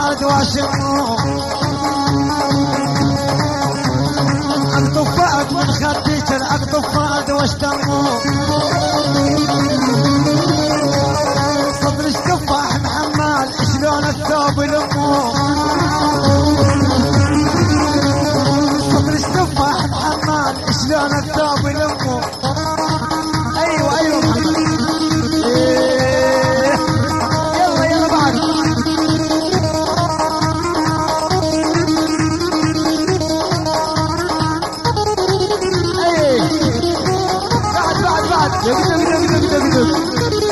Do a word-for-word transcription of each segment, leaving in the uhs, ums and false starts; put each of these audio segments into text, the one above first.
فؤاد واشمه اقطف فؤاد من خديك اقطف فؤاد واشتمه صدر تفاح محمال شلون الثوب لمه صدر تفاح محمال شلون الثوب لمه ايوه ايوه محمد إيه. يلا يلا بعد ايه بعد بعد بعد دق دق دق دق دق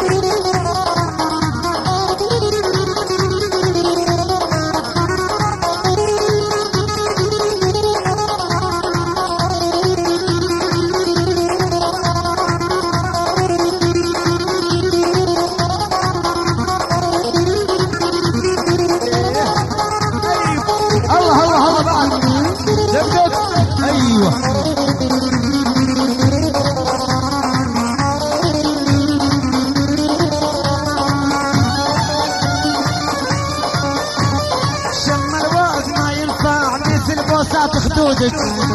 بوسات خدودك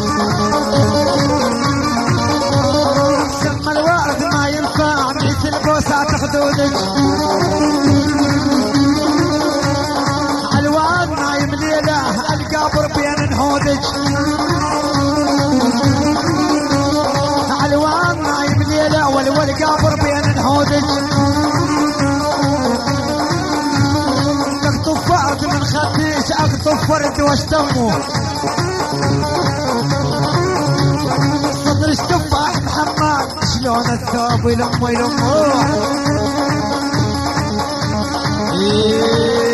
سم الورد ما ينفع مثل بوسات خدودك الوان ما يملي له القبر بين نهودك الوان ما يملي له والقبر بين نهودك اقطف فرد من خديش اقطف فرد واشتمه صدر تفاح محمد شلون الثوب يلمه يلمه